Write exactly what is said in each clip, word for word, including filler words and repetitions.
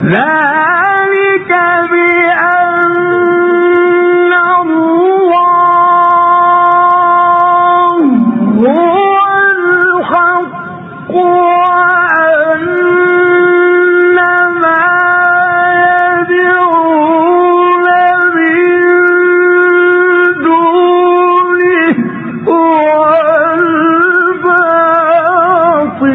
ذلك بأن الله هو الحق وأن ما يدعون من دونه هو الباطل.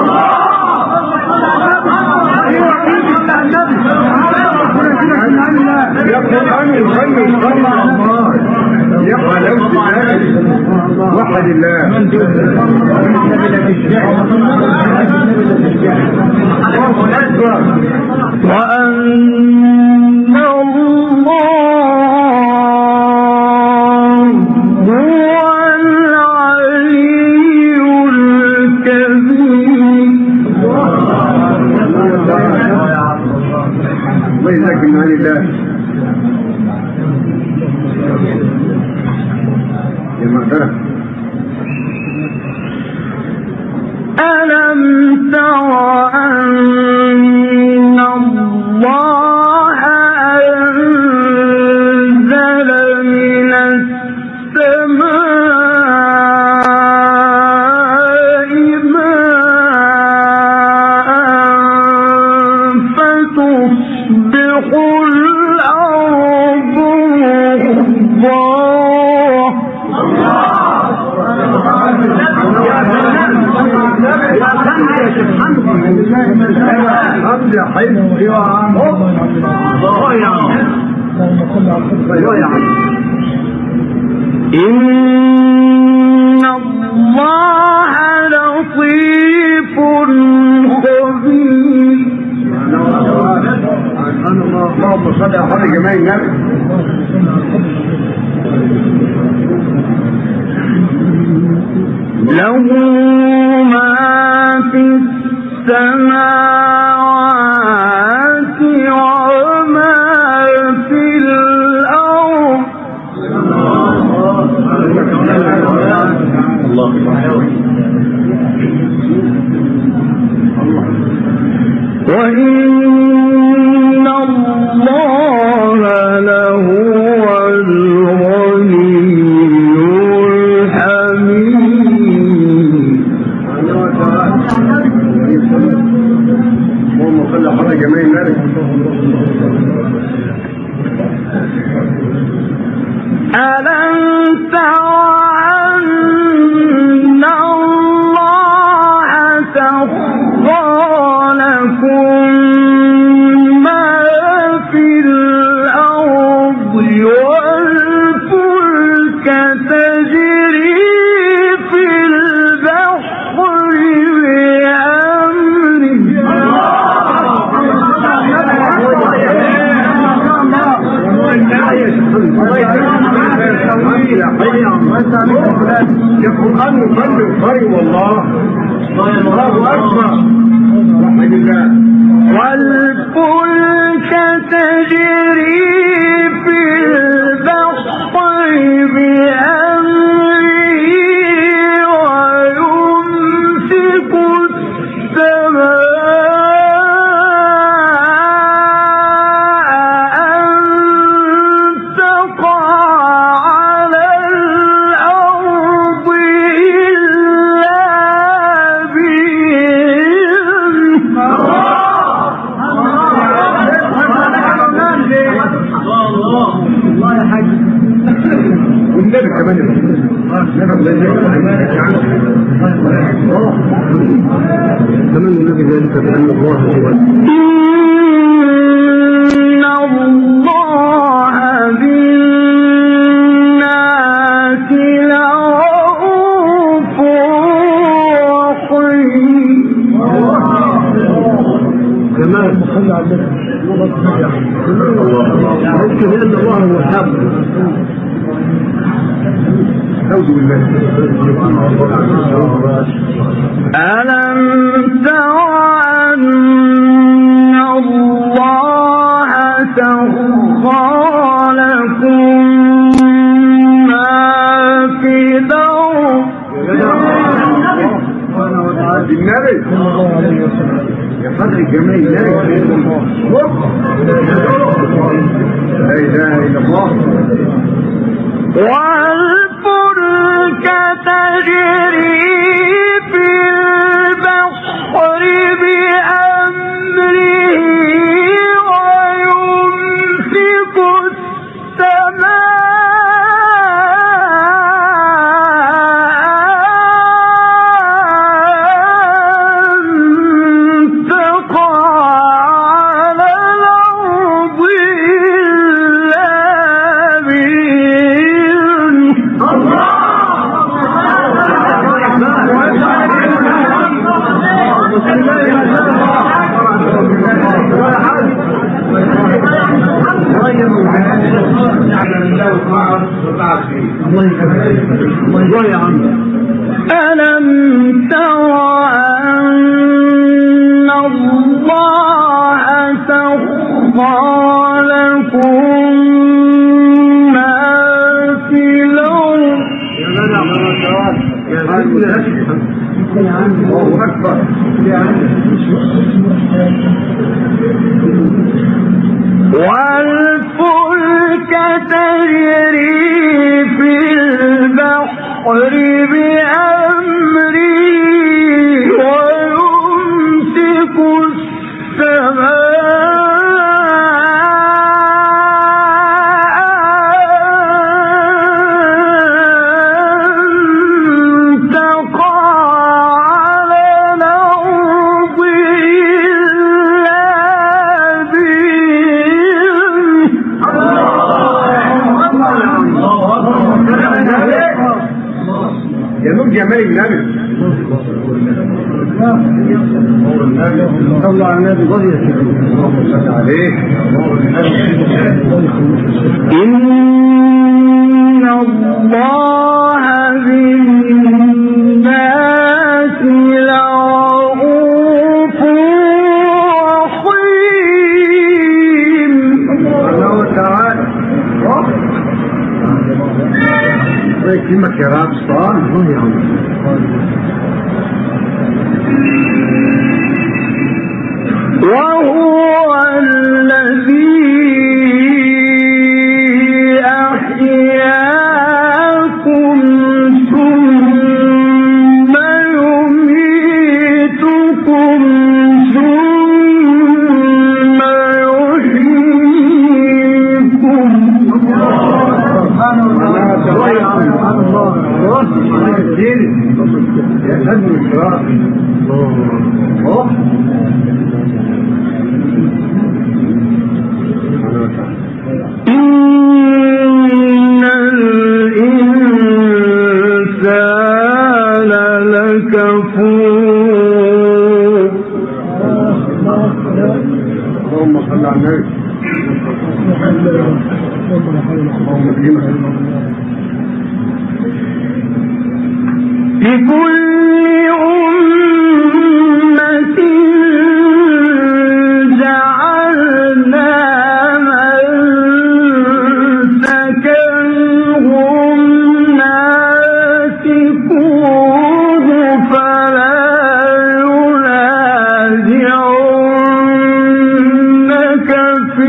وحد الله وأن الله هو العلي الكبير. الله يجزاك من عن الله يا مغفرة. ألم تر أن الله أنزل من السماء ماء فتصبح الأرض إن الله لطيف خبير. اللهم صل على جميع النبي. له ما في السماوات وما في الأرض. وإن الله لهو الغني الحميد. اللهم صل على جميع النبي. ألم تر أن الله سخر لكم ما في الأرض والفلك تجري في البحر القرآن يصلي وصلي والله الله أكبر. والفلك تجري في البحر بأمره ويمسك السماء أن تقع على الأرض إلا والنبي كمان كمان النبي ذلك بأن الله هو إن الله بالناس لرؤوف رحيم. كمان ممكن لأن الله هو الحق. أعوذ بالله. ألم تر أن الله سخر لكم ما في الأرض النبي يا قدر الجميل لا اله الا الله. والفلك تجري في البحر بأمره ويمسك ألم تر أن الله سخر لكم ما في الأرض والفلك تجري في البحر بأمره ويمسك جمال النبي صلى على النبي ضيق عليه. إن الله بالناس لرؤوف رحيم. الله تعالى كلمة يا رب صار وهو الذي أحياكم ثم يميتكم ثم يحييكم. سبحان الله يا هدم الشراء الله إن الإنسان لكفور. اللهم صل على النبي. لكل أمة جعلنا منسكا هم ناسكوه فلا ينازعنك في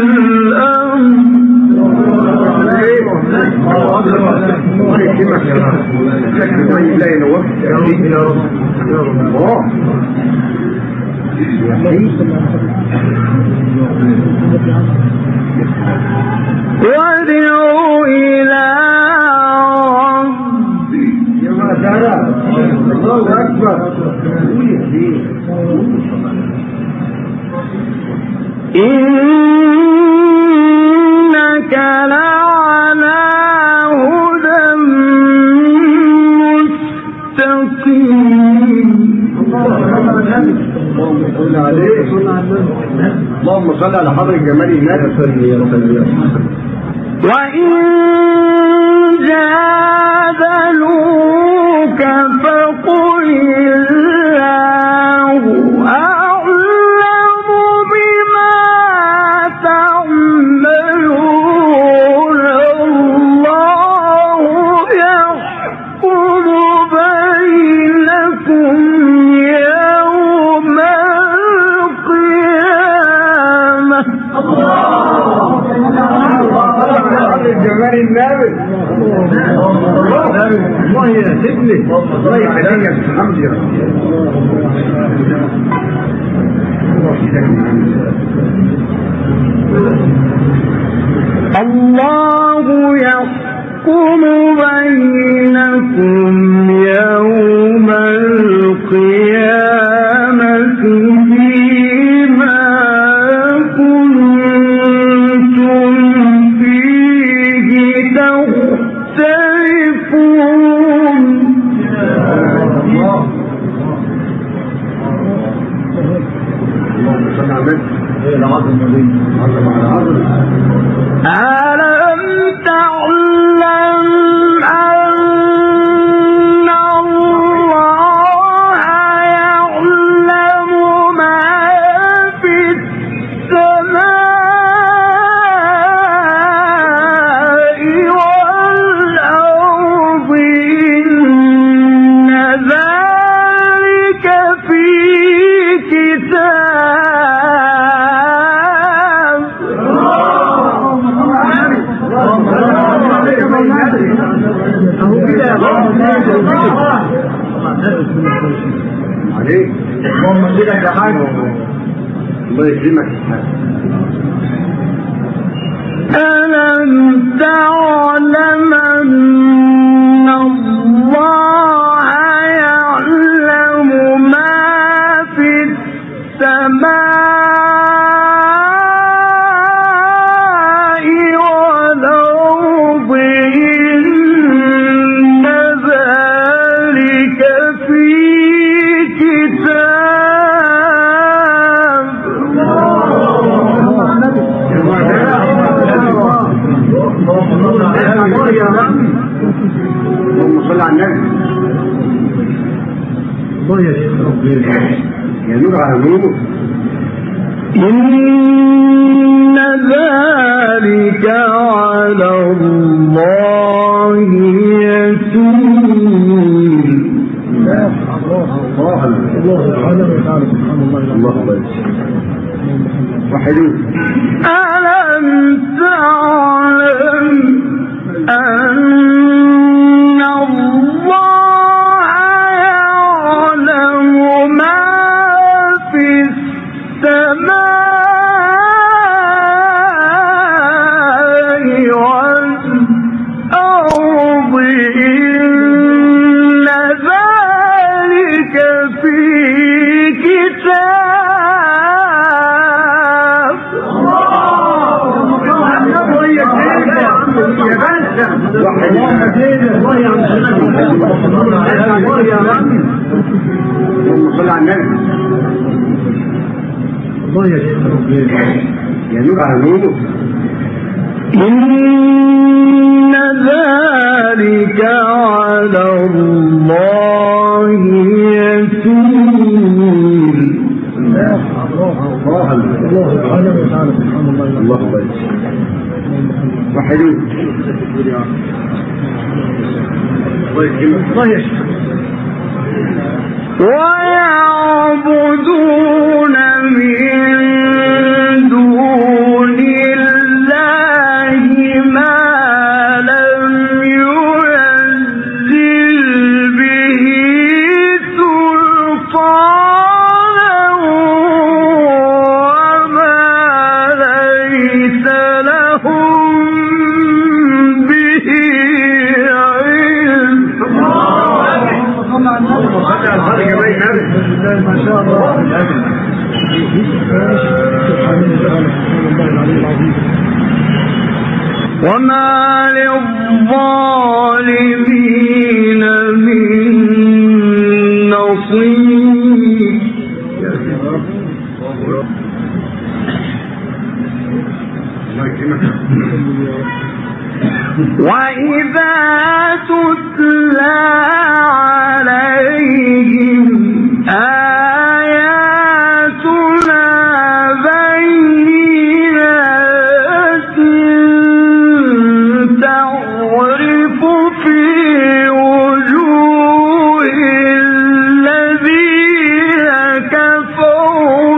وادعوا إلى ربك. الله أكبر. إنك لعلى هدى مستقيم. اللهم صل على حضرة جمال النبي. وإن جادلوك فقل الله أعلم بما تعملون. الله يحكم بينكم يوم ابني الله يخليك يا حمدي الله يحكم بينكم يوم القيامة فيما كنتم فيه تختلفون. ألم تعلم أن الله يعلم ما في السماء والأرض إن ذلك في كتاب. اهو كده يا رب عليك اللهم صل على حاجه الله يكرمك. ألم تعلم أن الله يعلم ما في السماء والأرض إن ذلك في كتاب. اللهم صل على النبي. الله يا يا نور على نور. إن ذلك على الله يسير. الله الله سبحانه وتعالى سبحان الله الله وحدوه. ألم تعلم أن الله يعلم ما في السماء والأرض إن ذلك في كتاب. اللهم صل على النبي. الله يا يا نور على نور. إن ذلك على الله يسير. الله الله الله سبحانه وتعالى سبحان الله الله وحدوه. الله يشفى. ويعبدون من دون الله ما لم ينزل به سلطانا وما ليس لهم به علم. ما شاء الله. وما للظالمين من نصير. وإذا تتلى عليهم آياتنا بينات تعرف في وجوه الذين كفروا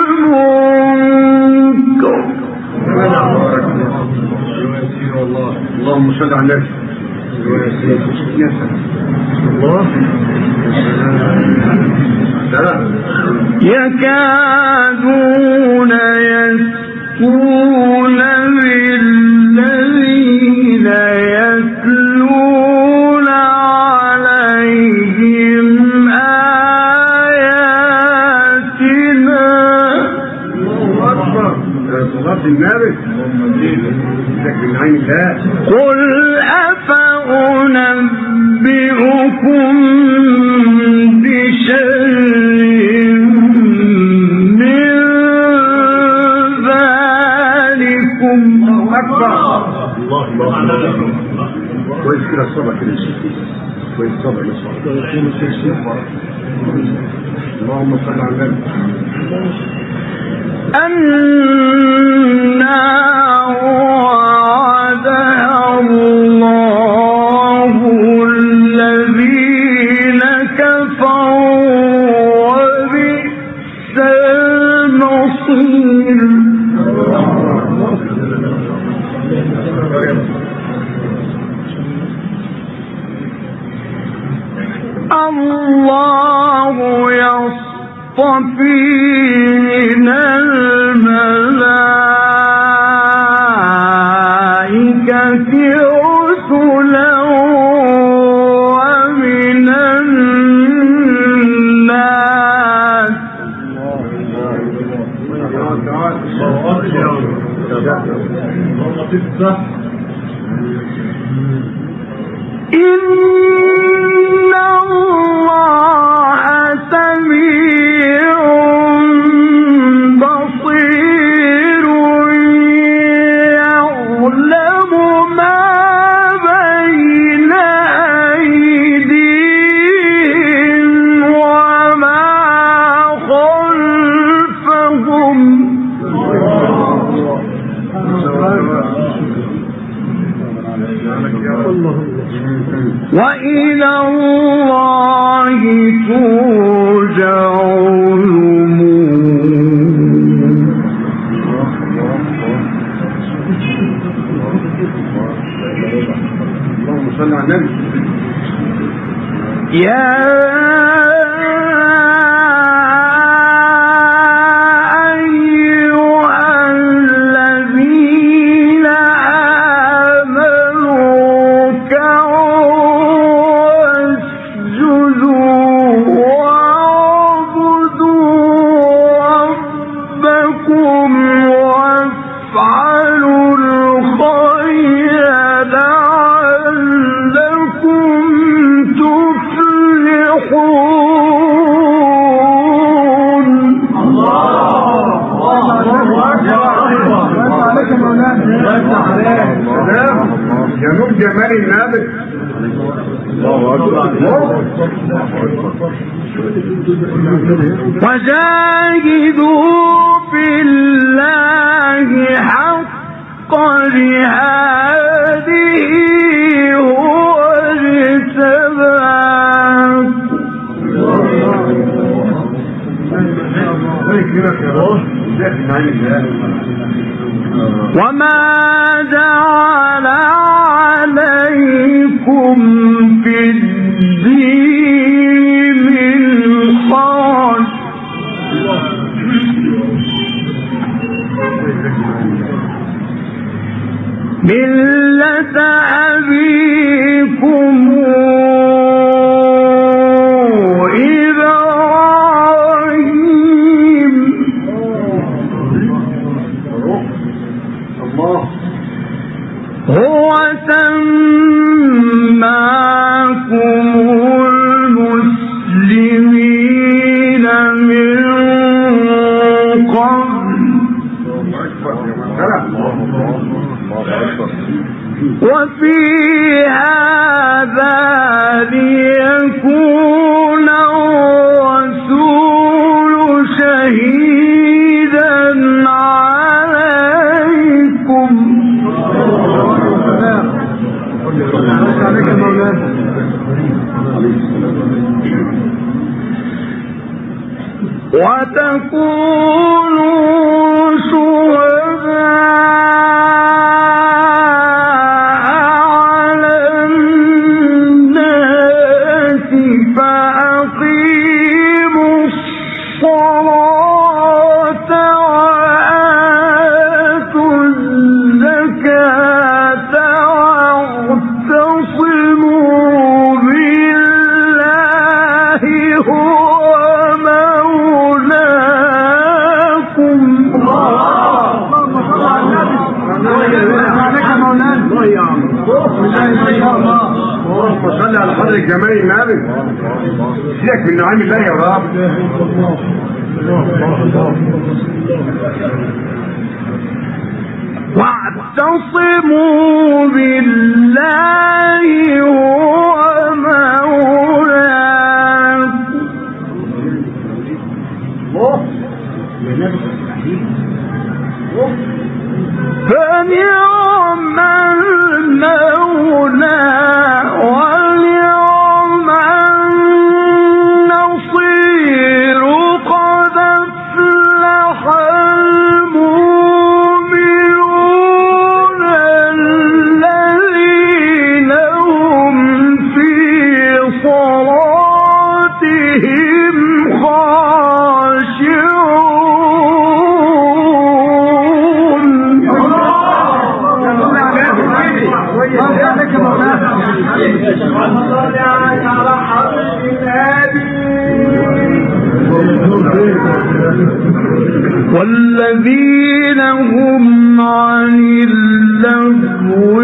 المنكر. اللهم صل على النبي. يكادون يسكون بالذين يتلون عليهم آياتنا. قل أفأنبئكم بشر من ذلكم. كويس كده الصبر كده كويس الصبر اللهم صل على النبي. النار وعدها الله الذين كفروا وبئس المصير. الله يصطفي من الملائكة رسلا ومن الناس. إن الله سميع بصير يعلم ما بين أيديهم وما خلفهم وإلى الله ترجع الأمور. اللهم صل على النبي. يا جنوب جمال النبي. وجاهدوا بالله حق جهاده هو اجتباكم وما جعل عليكم في الدين من حرج ملة أبيكم إبراهيم هو سماكم المسلمين من قبل وفي هذا ليكون الرسول شهيدا عليكم وتكونوا شهداء على وآتوا الزكاة واعتصموا بالله هو مولاكم. اللهم صل على حضرة جمال النبي. سيبك من نعيم الله يا رب. واعتصموا بالله هو مولاكم فنعم المولى ونعم النصير قد أفلح المؤمنون الذين هم في صلاتهم والذين هم عن اللغو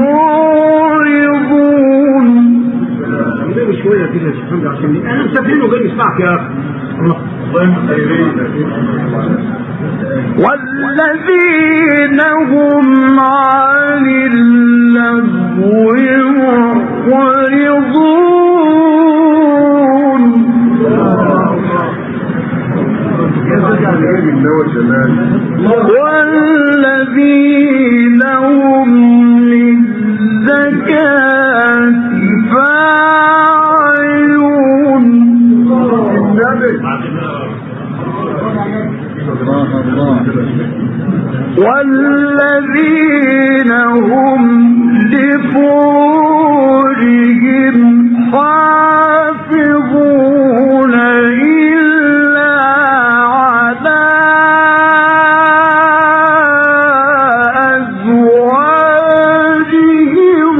معرضون. شويه كده يا شيخ حمد عشان انا مسافرين وجاي نسمعك يا اخي. والذين هم عن اللغو معرضون والذين هم للزكاة فاعلون. والذين هم لفروجهم حافظون إلا على أزواجهم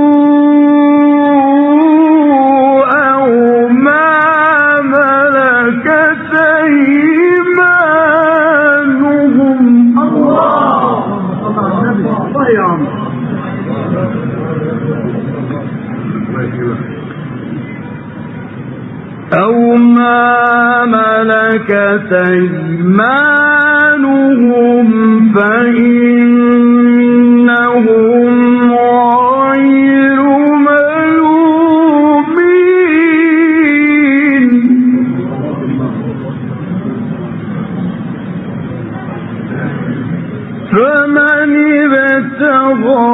أو ما ملكت أيمانهم. الله يا عم. أو ما ملكت أيمانهم فإنهم غير ملومين. فمن ابتغى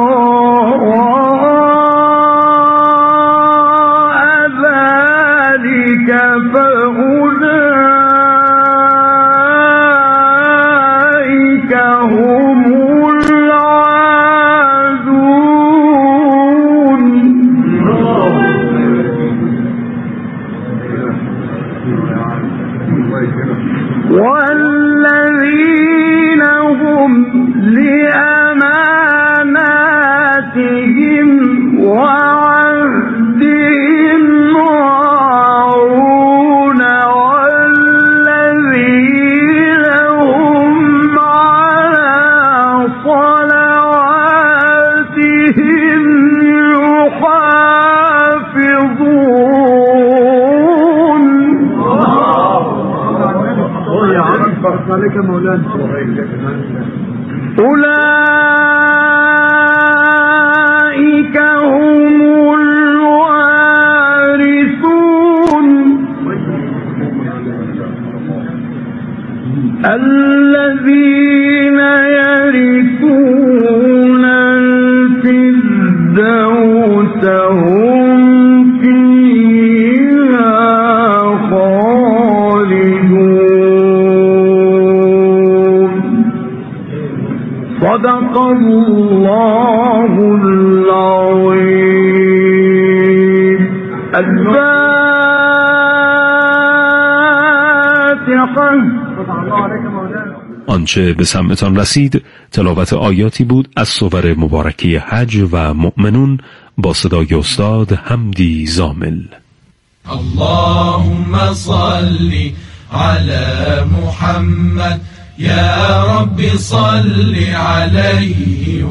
فأولئك هم العادون. والذين هم لأماناتهم وعهدهم راعون والذين هم على صلواتهم يحافظون. عليك مولانا. أولئك هم الوارثون الذين يرثون الفردوس هم فيها خالدون. صدق الله العظيم. الفاتحة. آنچه به سمعتان رسید تلاوت آیاتی بود از سور مبارکه حج و مؤمنون با صدای استاد حمدی زامل. اللهم صل على محمد يا رب صل عليه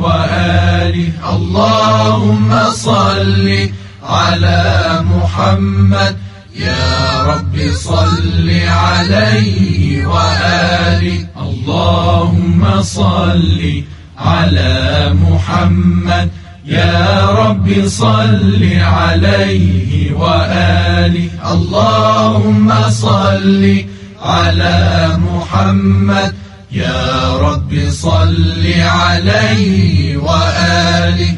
وآله. اللهم صل على محمد يا رب صل عليه وآله. اللهم صل على محمد يا رب صل عليه وآله. اللهم صل على محمد يا رب صل عليه وآله.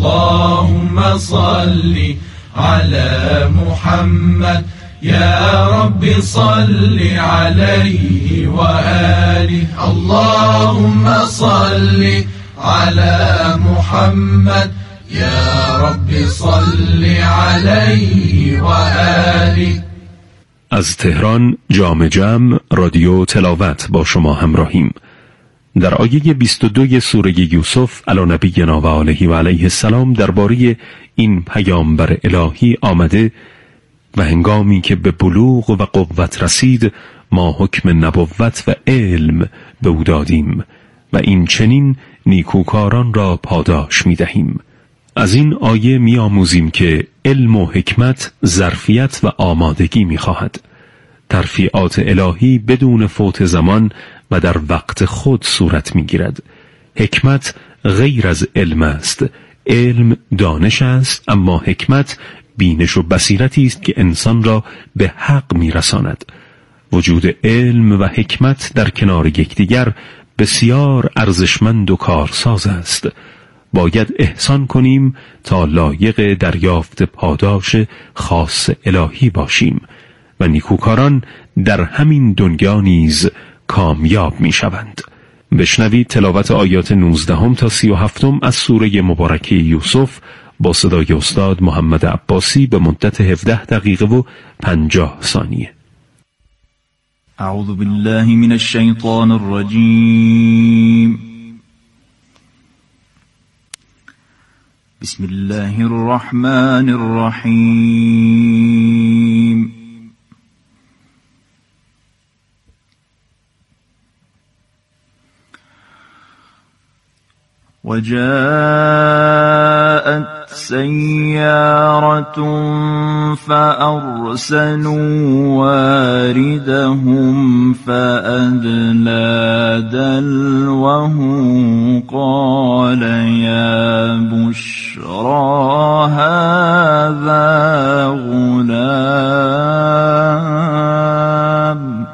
اللهم صل على محمد يا رب صل عليه وآله. اللهم صل على محمد يا رب صل عليه وآله. از تهران جام جم رادیو تلاوت با شما همراهیم. در آیه بیست و دو سوره یوسف علی نبینا و آله و علیه السلام درباره این پیامبر الهی آمده و هنگامی که به بلوغ و قوت رسید ما حکم نبوت و علم به او دادیم و این چنین نیکوکاران را پاداش می دهیم. از این آیه می آموزیم که علم و حکمت ظرفیت و آمادگی می خواهد. ترفیعات الهی بدون فوت زمان و در وقت خود صورت می گیرد. حکمت غیر از علم است. علم دانش است، اما حکمت بینش و بصیرتی است که انسان را به حق می رساند. وجود علم و حکمت در کنار یکدیگر بسیار ارزشمند و کارساز است. باید احسان کنیم تا لایق دریافت پاداش خاص الهی باشیم و نیکوکاران در همین دنیا نیز کامیاب می شوند. بشنوید تلاوت آیات نوزدهم تا سی و هفتم از سوره مبارکه یوسف با صدای استاد محمد عباسی به مدت هفده دقیقه و پنجاه ثانیه. اعوذ بالله من الشیطان الرجیم. بسم الله الرحمن الرحیم. وجاءت سيارة فأرسلوا واردهم فأدلى دلوه قال يا بشرى هذا غلام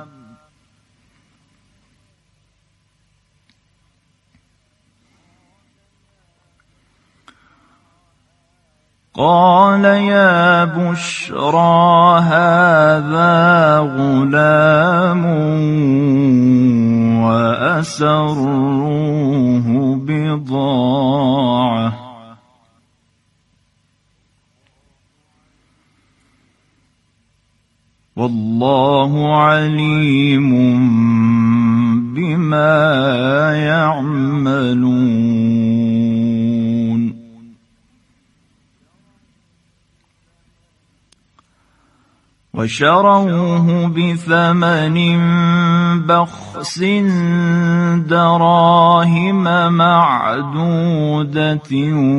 قال يا بشرى هذا غلام وأسروه بضاعة والله عليم بما يعملون وشروه بثمن بخس دراهم معدودة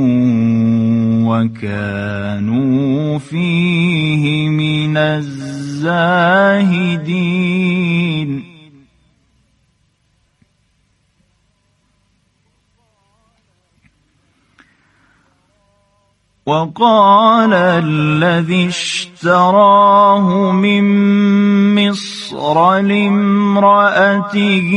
وكانوا فيه من الزاهدين وقال الذي اشتراه من مصر لامرأته